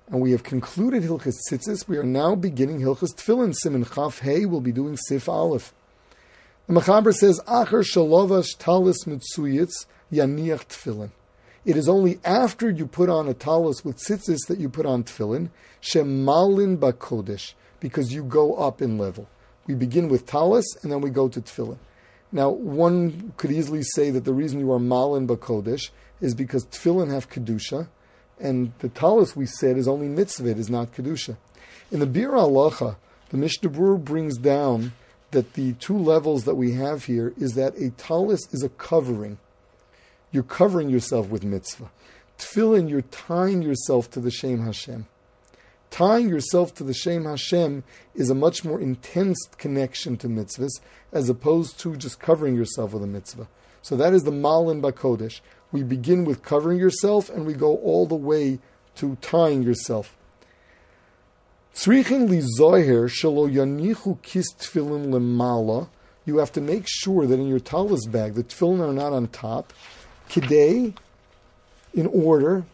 and we have concluded Hilchas Tzitzis. We are now beginning Hilchas Tefillin. Siman Chaf Hey will be doing Sif Aleph. The Mechaber says, Acher shalovash talis mitzuyitz yaniach tefillin. It is only after you put on a talis with tzitzis that you put on tefillin, shemalin bakodesh, because you go up in level. We begin with talis, and then we go to tefillin. Now, one could easily say that the reason you are malin bakodesh is because tefillin have kedusha, and the talis, we said, is only mitzvah, it is not kedusha. In the Bir Halacha, the Mishnah Berurah brings down that the two levels that we have here is that a talis is a covering. You're covering yourself with mitzvah. Tefillin, you're tying yourself to the Shem Hashem. Tying yourself to the Shem Hashem is a much more intense connection to mitzvahs as opposed to just covering yourself with a mitzvah. So that is the Malin Bakodesh. We begin with covering yourself and we go all the way to tying yourself. Tzrichin li zoher shelo yanichu kis tefillin lemala. You have to make sure that in your talis bag the tefillin are not on top. Kidei, in order,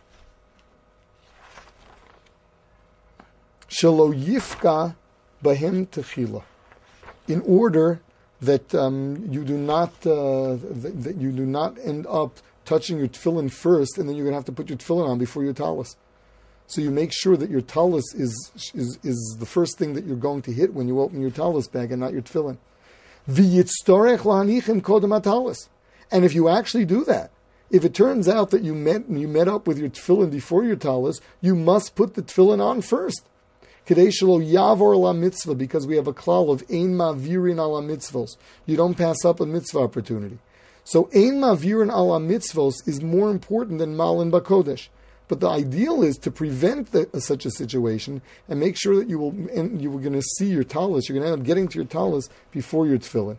shelo yifka bahem techila, in order that you do not end up touching your tefillin first, and then you're going to have to put your tefillin on before your talis. So you make sure that your talis is the first thing that you're going to hit when you open your talis bag, and not your tefillin. V'yitztorech lahanichem kodem hatalis. And if you actually do that, if it turns out that you met up with your tefillin before your talis, you must put the tefillin on first. Kedei shelo yavor la mitzvah, because we have a klal of ein mavirin ala mitzvos. You don't pass up a mitzvah opportunity. So ein mavirin ala mitzvos is more important than malin bakodesh. But the ideal is to prevent such a situation and make sure that you were going to see your talis. You're going to end up getting to your talis before your tefillin.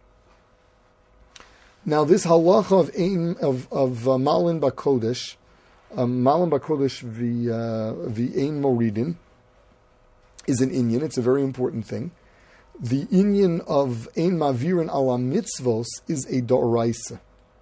Now, this halacha of malin bakodesh v'ein moridin, is an inyan. It's a very important thing. The inyan of ein mavirin ala mitzvos is a doraisa.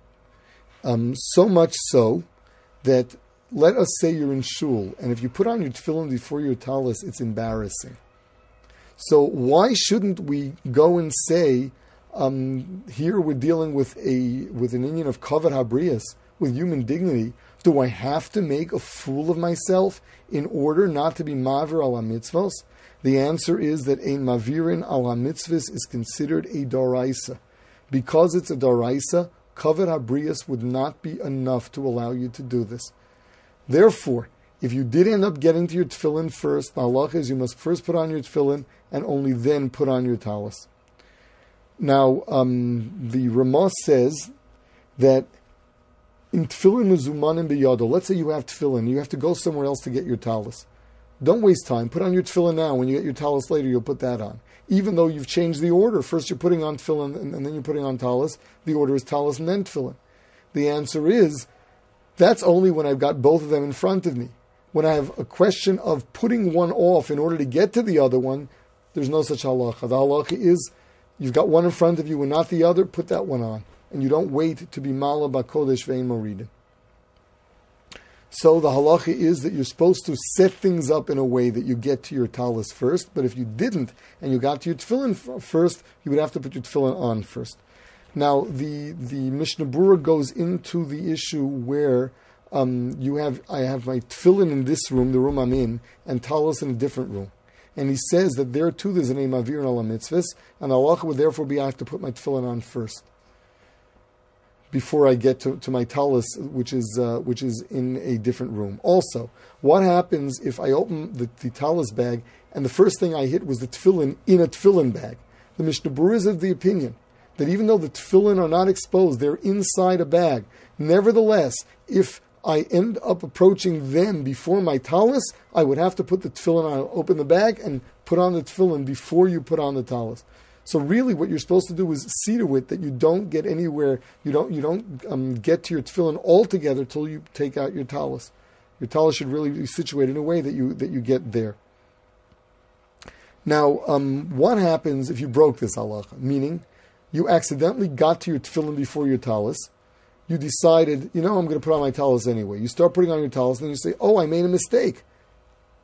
So much so that, let us say you're in shul, and if you put on your tefillin before your talis, it's embarrassing. So why shouldn't we go and say, here we're dealing with an inyan of kavod habrias, with human dignity. Do I have to make a fool of myself in order not to be mavir ala mitzvos? The answer is that ein mavirin ala mitzvos is considered a doraisa. Because it's a doraisa, kavod habrias would not be enough to allow you to do this. Therefore, if you did end up getting to your tefillin first, the halacha is you must first put on your tefillin and only then put on your talis. Now, the Ramah says that in tefillin mezumanim biyado, let's say you have tefillin, you have to go somewhere else to get your talis. Don't waste time. Put on your tefillin now. When you get your talis later, you'll put that on. Even though you've changed the order. First you're putting on tefillin and then you're putting on talis. The order is talis and then tefillin. The answer is, that's only when I've got both of them in front of me. When I have a question of putting one off in order to get to the other one, there's no such halacha. The halacha is, you've got one in front of you and not the other, put that one on. And you don't wait to be mala bakodesh ve'in moridin. So the halacha is that you're supposed to set things up in a way that you get to your talis first, but if you didn't and you got to your tefillin first, you would have to put your tefillin on first. Now, the Mishnah Berurah goes into the issue where I have my tefillin in this room, the room I'm in, and talis in a different room. And he says that there too there's an ein mavirin ala mitzvahs, and the halacha would therefore be I have to put my tefillin on first before I get to my talis, which is in a different room. Also, what happens if I open the talis bag and the first thing I hit was the tefillin in a tefillin bag? The Mishnah Berurah is of the opinion that even though the tefillin are not exposed, they're inside a bag. Nevertheless, if I end up approaching them before my talis, I would have to put the tefillin on, open the bag, and put on the tefillin before you put on the talis. So really what you're supposed to do is see to it that you don't get anywhere, you don't get to your tefillin altogether till you take out your talis. Your talis should really be situated in a way that you get there. Now, what happens if you broke this halacha? Meaning, you accidentally got to your tefillin before your talis. You decided, I'm going to put on my talis anyway. You start putting on your talis, and then you say, I made a mistake.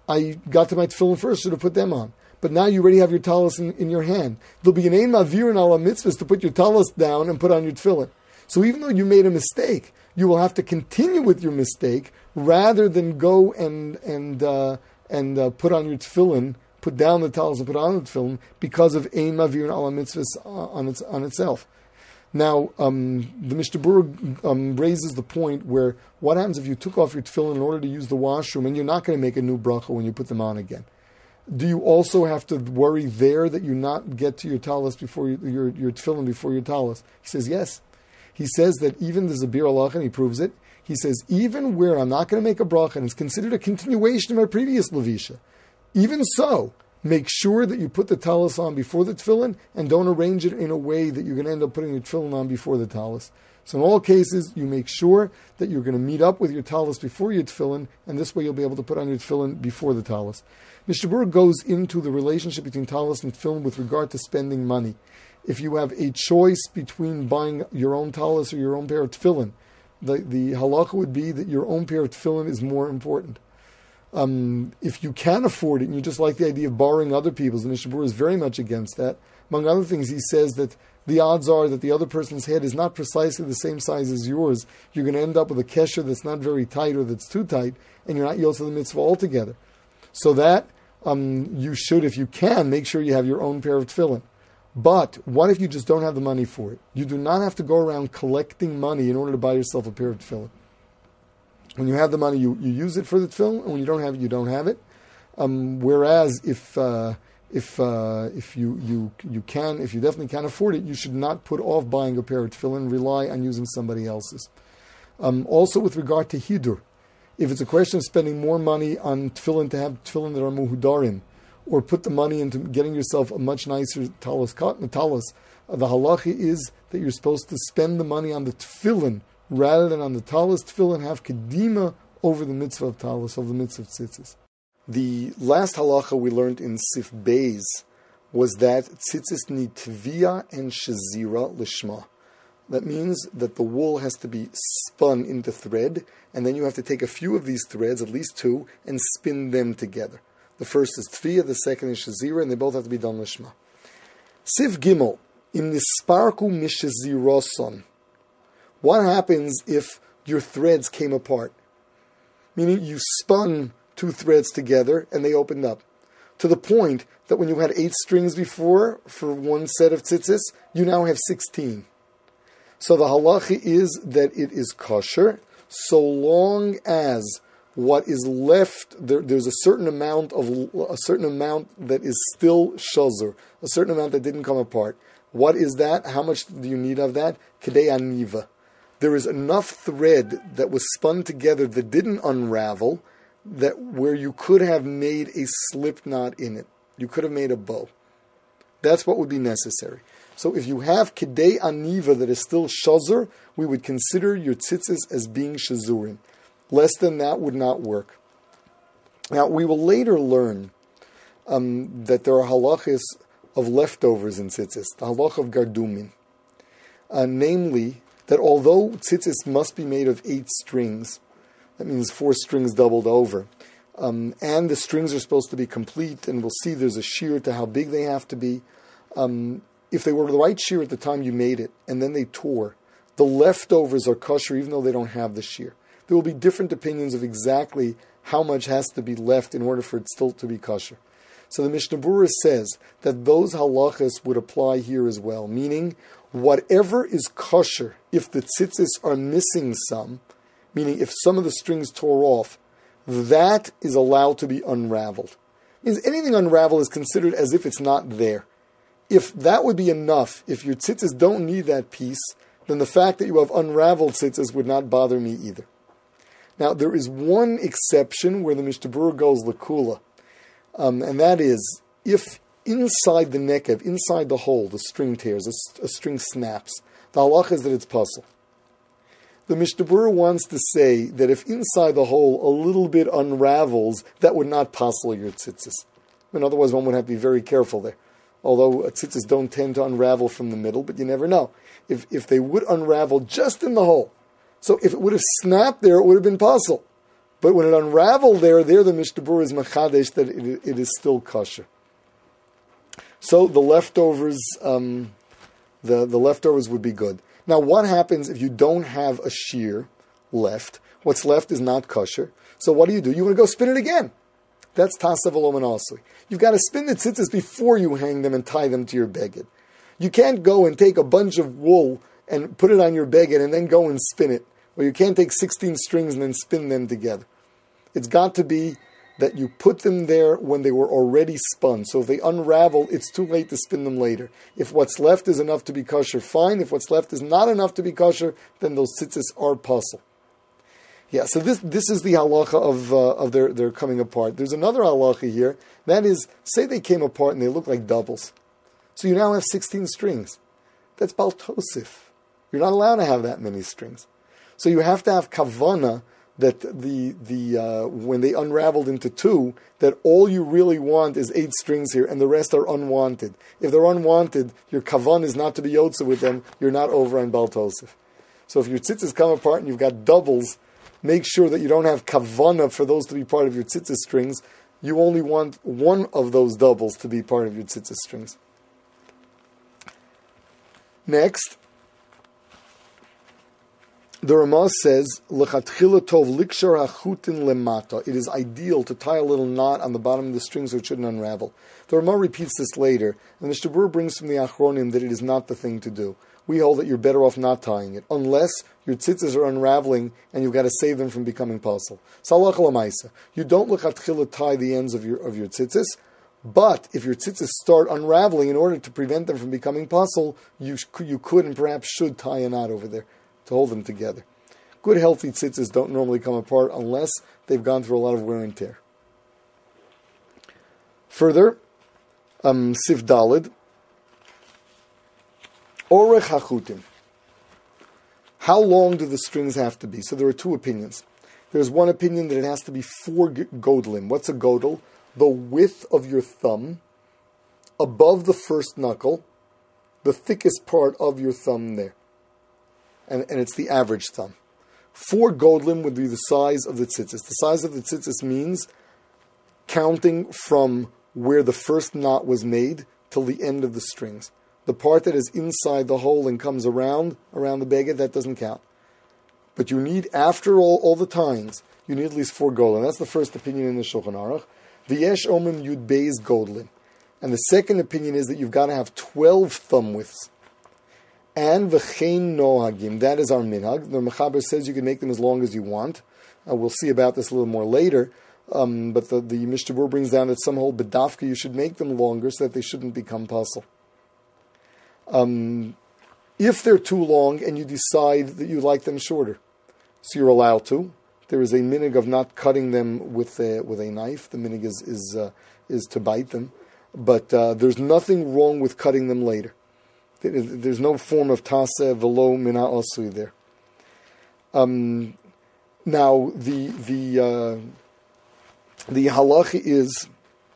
I got to my tefillin first, should have put them on. But now you already have your talis in your hand. There'll be an ein mavir and ala mitzvahs to put your talis down and put on your tefillin. So even though you made a mistake, you will have to continue with your mistake rather than go and put on your tefillin, put down the talis and put on the tefillin because of ein mavir and ala mitzvahs on itself. Now, the Mishnah Berurah raises the point where what happens if you took off your tefillin in order to use the washroom and you're not going to make a new bracha when you put them on again? Do you also have to worry there that you not get to your talis before your tefillin before your talis? He says yes. He says that even there's a bir halacha, and he proves it. He says even where I'm not going to make a bracha and it's considered a continuation of my previous levisha, even so, make sure that you put the talis on before the tefillin and don't arrange it in a way that you're going to end up putting your tefillin on before the talis. So in all cases, you make sure that you're going to meet up with your talis before your tefillin, and this way you'll be able to put on your tefillin before the talis. Mishnah Berurah goes into the relationship between talis and tefillin with regard to spending money. If you have a choice between buying your own talis or your own pair of tefillin, the halacha would be that your own pair of tefillin is more important. If you can afford it and you just like the idea of borrowing other people's, and Mishnah Berurah is very much against that. Among other things, he says that the odds are that the other person's head is not precisely the same size as yours. You're going to end up with a kesher that's not very tight or that's too tight, and you're not yotze the mitzvah altogether. So that you should, if you can, make sure you have your own pair of tefillin. But what if you just don't have the money for it? You do not have to go around collecting money in order to buy yourself a pair of tefillin. When you have the money, you use it for the tefillin, and when you don't have it, you don't have it. Whereas if you definitely can afford it, you should not put off buying a pair of tefillin, rely on using somebody else's. Also with regard to hidur, if it's a question of spending more money on tefillin to have tefillin that are muhudarim, or put the money into getting yourself a much nicer talis, the halacha is that you're supposed to spend the money on the tefillin rather than on the talis tefillin, have kedima over the mitzvah of talis, over the mitzvah of tzitzis. The last halacha we learned in Sif Beis was that tzitzis need tvia and shazira lishma. That means that the wool has to be spun into thread, and then you have to take a few of these threads, at least two, and spin them together. The first is tvia, the second is shazira, and they both have to be done lishma. Sif Gimel, in nisparku mishaziroson. What happens if your threads came apart? Meaning you spun two threads together and they opened up. To the point that when you had 8 strings before for one set of tzitzis, you now have 16. So the halacha is that it is kosher so long as what is left, there's a certain amount that is still shazer, a certain amount that didn't come apart. What is that? How much do you need of that? Kedei aniva. There is enough thread that was spun together that didn't unravel, that where you could have made a slip knot in it. You could have made a bow. That's what would be necessary. So if you have kedei aniva that is still shazer, we would consider your tzitzis as being shazurim. Less than that would not work. Now, we will later learn that there are halachas of leftovers in tzitzis, the halach of gardumin. Namely, that although tzitzis must be made of 8 strings, that means 4 strings doubled over, and the strings are supposed to be complete, and we'll see there's a shear to how big they have to be. If they were the right shear at the time you made it, and then they tore, the leftovers are kosher even though they don't have the shear. There will be different opinions of exactly how much has to be left in order for it still to be kosher. So the Mishnah Berurah says that those halachas would apply here as well, meaning whatever is kosher, if the tzitzis are missing some, meaning if some of the strings tore off, that is allowed to be unraveled. It means anything unraveled is considered as if it's not there. If that would be enough, if your tzitzis don't need that piece, then the fact that you have unraveled tzitzis would not bother me either. Now, there is one exception where the Mishnah Berurah goes l'kula, and that is if inside the nekev, inside the hole, the string tears, a string snaps, the halach is that it's puzzle. The Mishnah Berurah wants to say that if inside the hole a little bit unravels, that would not puzzle your tzitzis. I mean, otherwise one would have to be very careful there. Although tzitzis don't tend to unravel from the middle, but you never know. If they would unravel just in the hole, so if it would have snapped there, it would have been puzzle. But when it unraveled there the Mishnah Berurah is machadesh that it is still kosher. So the leftovers, the leftovers would be good. Now, what happens if you don't have a shear left? What's left is not kosher. So what do? You want to go spin it again. That's tasav alom asui. You've got to spin the tzitzis before you hang them and tie them to your beged. You can't go and take a bunch of wool and put it on your beged and then go and spin it. Or you can't take 16 strings and then spin them together. It's got to be that you put them there when they were already spun. So if they unravel, it's too late to spin them later. If what's left is enough to be kosher, fine. If what's left is not enough to be kosher, then those tzitzis are pasul. Yeah, so this is the halacha of their coming apart. There's another halacha here. That is, say they came apart and they look like doubles. So you now have 16 strings. That's bal tosif. You're not allowed to have that many strings. So you have to have kavana that when they unraveled into two, that all you really want is 8 strings here, and the rest are unwanted. If they're unwanted, your kavan is not to be yotze with them. You're not over on bal tosif. So if your tzitzis come apart and you've got doubles, make sure that you don't have kavana for those to be part of your tzitzis strings. You only want one of those doubles to be part of your tzitzis strings. Next, the Ramah says, "Lechatchila tov likshar hachutin lemata." It is ideal to tie a little knot on the bottom of the string so it shouldn't unravel. The Ramah repeats this later, and the Mishnah Berurah brings from the Achronim that it is not the thing to do. We hold that you're better off not tying it, unless your tzitzis are unraveling and you've got to save them from becoming pasul. Salach l'maisa. You don't lechatchila tie the ends of your tzitzis, but if your tzitzis start unraveling, in order to prevent them from becoming pasul, you could and perhaps should tie a knot over there to hold them together. Good healthy tzitzis don't normally come apart unless they've gone through a lot of wear and tear. Further, Sif Dalid, Orech hachutim. How long do the strings have to be? So there are two opinions. There's one opinion that it has to be 4 godlim. What's a godel? The width of your thumb above the first knuckle, the thickest part of your thumb there. And it's the average thumb. 4 godlim would be the size of the tzitzis. The size of the tzitzis means counting from where the first knot was made till the end of the strings. The part that is inside the hole and comes around the beged, that doesn't count. But you need, after all the tines, you need at least 4 godlim. That's the first opinion in the Shulchan Aruch. V'yesh omim yud beis godlim. And the second opinion is that you've got to have 12 thumb widths. And v'chein nohagim, that is our minhag. The Mechaber says you can make them as long as you want. We'll see about this a little more later. But the Mishnah Berurah brings down that some hold bedafka you should make them longer so that they shouldn't become pasul. If they're too long and you decide that you like them shorter, so you're allowed to. There is a minhag of not cutting them with a knife. The minhag is to bite them, but there's nothing wrong with cutting them later. There's no form of taseh velo mina asui there. Now the halacha is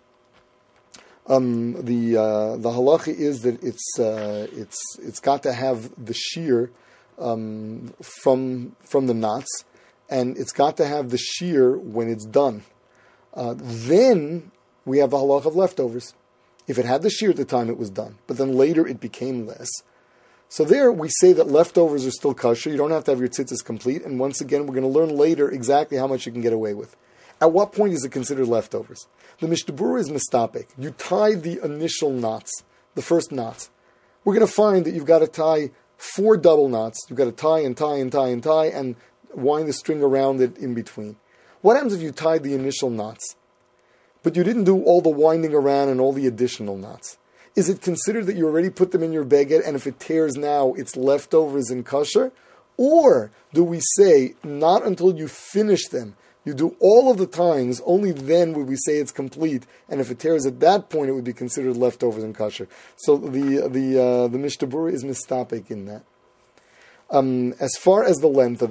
the halacha is that it's got to have the shear from the knots, and it's got to have the shear when it's done. Then we have the halacha of leftovers. If it had the shear at the time, it was done, but then later it became less. So there we say that leftovers are still kosher. You don't have to have your tzitzis complete, and once again we're going to learn later exactly how much you can get away with. At what point is it considered leftovers? The Mishnah Berurah is mistapek. You tie the initial knots, the first knots. We're going to find that you've got to tie 4 double knots. You've got to tie and tie and tie and tie and wind the string around it in between. What happens if you tied the initial knots, but you didn't do all the winding around and all the additional knots? Is it considered that you already put them in your beged, and if it tears now, it's leftovers in kosher? Or do we say, not until you finish them, you do all of the tyings, only then would we say it's complete, and if it tears at that point, it would be considered leftovers in kosher. So the Mishnah Berurah is mistapek in that. As far as the length of it,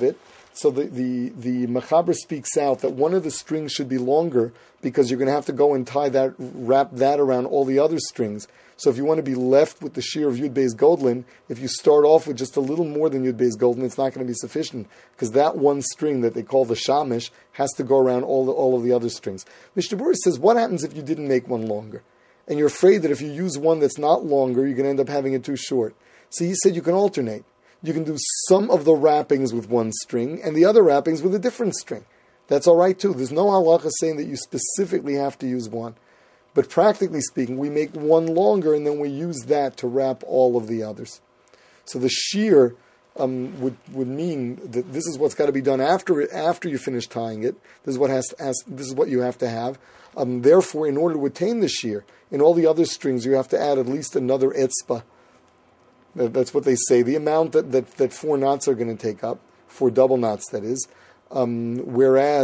So the Mechaber speaks out that one of the strings should be longer because you're going to have to go and wrap that around all the other strings. So if you want to be left with the shear of Yud Beis Godlin, if you start off with just a little more than Yud Beis Godlin, it's not going to be sufficient because that one string that they call the Shamish has to go around all of the other strings. Mishnah Berurah says, what happens if you didn't make one longer? And you're afraid that if you use one that's not longer, you're going to end up having it too short. So he said you can alternate. You can do some of the wrappings with one string and the other wrappings with a different string. That's all right too. There's no halacha saying that you specifically have to use one. But practically speaking, we make one longer and then we use that to wrap all of the others. So the shear would mean that this is what's got to be done after you finish tying it. This is what you have to have. Therefore, in order to attain the shear, in all the other strings, you have to add at least another etzba. That's what they say. The amount that 4 knots are going to take up, 4 double knots, that is. Whereas,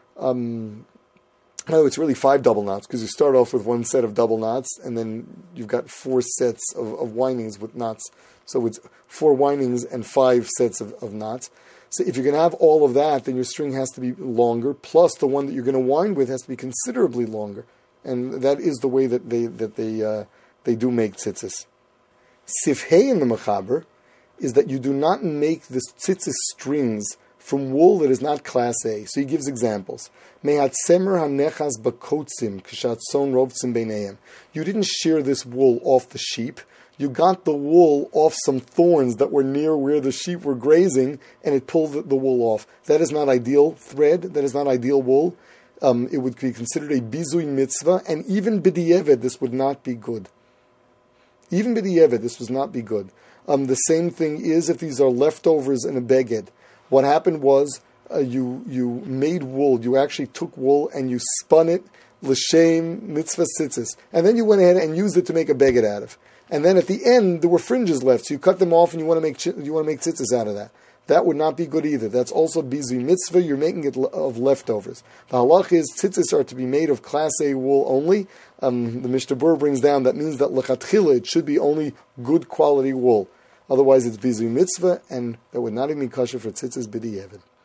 no, it's really 5 double knots because you start off with one set of double knots and then you've got 4 sets of windings with knots. So it's 4 windings and 5 sets of knots. So if you're going to have all of that, then your string has to be longer. Plus, the one that you're going to wind with has to be considerably longer, and that is the way that they do make tzitzis. Sifhei in the Mechaber is that you do not make the tzitzis strings from wool that is not class A. So he gives examples. Mehatzemer hanechas bakotzim kshatzon rovtzim beineim. You didn't shear this wool off the sheep. You got the wool off some thorns that were near where the sheep were grazing, and it pulled the wool off. That is not ideal thread. That is not ideal wool. It would be considered a bizui mitzvah, and even b'di'eved, this would not be good. Even b'di'eved, this would not be good. The same thing is if these are leftovers in a beged. What happened was you made wool. You actually took wool and you spun it l'shem mitzvah tzitzis, and then you went ahead and used it to make a beged out of. And then at the end there were fringes left, so you cut them off and you want to make tzitzis out of that. That would not be good either. That's also bizui mitzvah. You're making it of leftovers. The halach is tzitzis are to be made of class A wool only. The Mishnah Berurah brings down that means that lechatchila it should be only good quality wool. Otherwise, it's bizui mitzvah, and that would not even be kosher for tzitzis b'di'eved.